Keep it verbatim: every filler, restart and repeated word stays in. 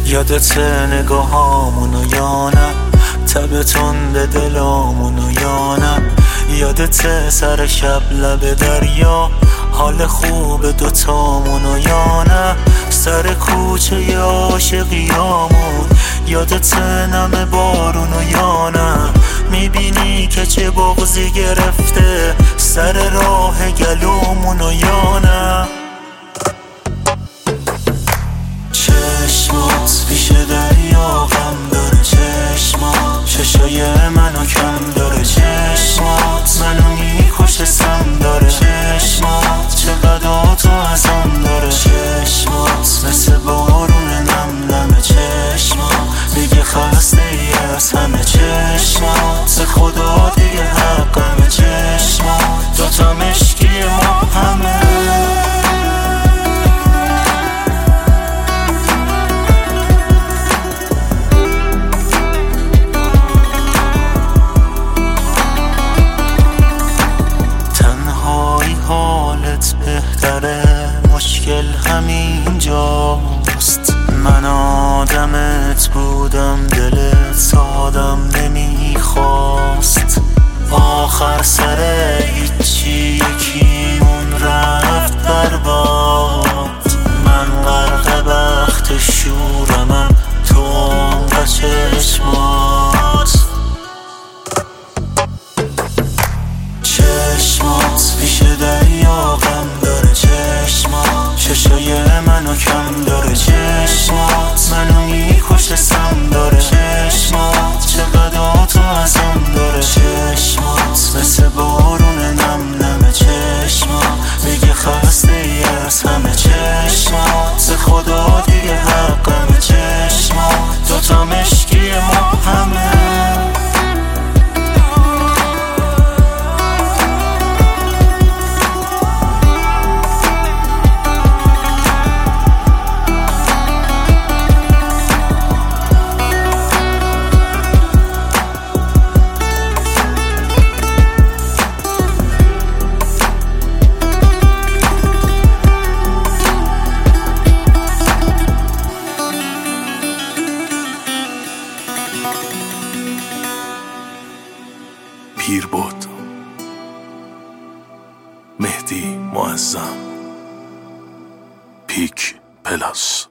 یادت نگاهامونو یا نه، تب تند دلامونو یا نه، یادت سر شب لب دریا، حال خوب دوتامونو یا نه، سر کوچه عاشقیامون یادت نم بارونو یا نه، میبینی که چه بغضی گرفته سر راه گلومونو یا نه. چشمات پیش دریا غم داره، چشمات چشای منو کم داره، چشمات منو میکشه سم داره، چشمات چقدر تو ازم داره، چشمات مثل بارون نم نمه، چشمات دیگه خسته ای از همه، چشمات خدا دیگه حقمه، چشمات دوتا مشکی ما همه. بهتره مشکل همین جاست، من آدمت بودم دلت آدم نمیخواست، آخر سر هیچی یکیمون رفت برباد، من غرق بخت شورمم تو عمق چشمات. چشمات پیش دریا غم داره، چشمات چشای منو کم داره، چشمات منو میکشه سم داره، چشمات چقدر تو ازم داره، چشمات مثل بارون نم نمه، چشمات دیگه خسته ای از همه، چشمات خدا دیگه حقمه، چشمات دوتا مشکی ما همه. پیر بود مهدی معظم پیک پلاس.